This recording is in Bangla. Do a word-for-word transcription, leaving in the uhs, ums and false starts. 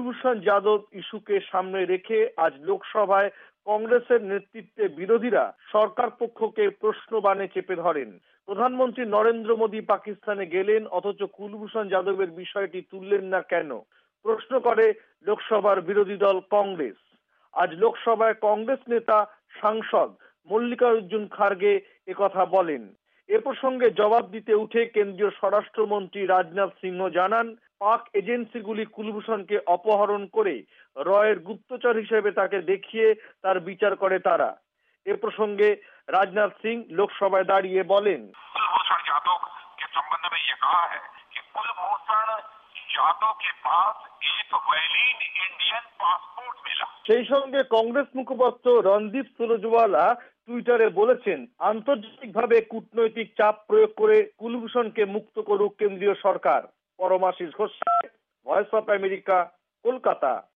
কুলভূষণ যাদব ইস্যুকে সামনে রেখে আজ লোকসভায় কংগ্রেসের নেতৃত্বে বিরোধীরা সরকার পক্ষকে প্রশ্নবাণে চেপে ধরেন। প্রধানমন্ত্রী নরেন্দ্র মোদী পাকিস্তানে গেলেন, অথচ কুলভূষণ যাদবের বিষয়টি তুললেন না কেন, প্রশ্ন করে লোকসভার বিরোধী দল কংগ্রেস। আজ লোকসভায় কংগ্রেস নেতা সাংসদ মল্লিকার্জুন খার্গে একথা বলেন। এ প্রসঙ্গে জবাব দিতে উঠে কেন্দ্রীয় স্বরাষ্ট্রমন্ত্রী রাজনাথ সিংহ জানান, পাক এজেন্সিগুলি কুলভূষণকে অপহরণ করে রয়ের গুপ্তচর হিসেবে তাকে দেখিয়ে তার বিচার করে তারা। এ প্রসঙ্গে রাজনাথ সিং লোকসভায় দাঁড়িয়ে বলেন, कुलभूषण यादव के संबंध में ये कहा है कि कुलभूषण यादव के पास एक वैलिड इंडियन पासपोर्ट मिला। সেই সঙ্গে কংগ্রেস মুখপাত্র রণদীপ সুরজওয়ালা টুইটারে বলেছেন, আন্তর্জাতিকভাবে কূটনৈতিক চাপ প্রয়োগ করে কুলভূষণকে মুক্ত করুক কেন্দ্রীয় সরকার। Paramashis Ghosh, voice of America, Kolkata.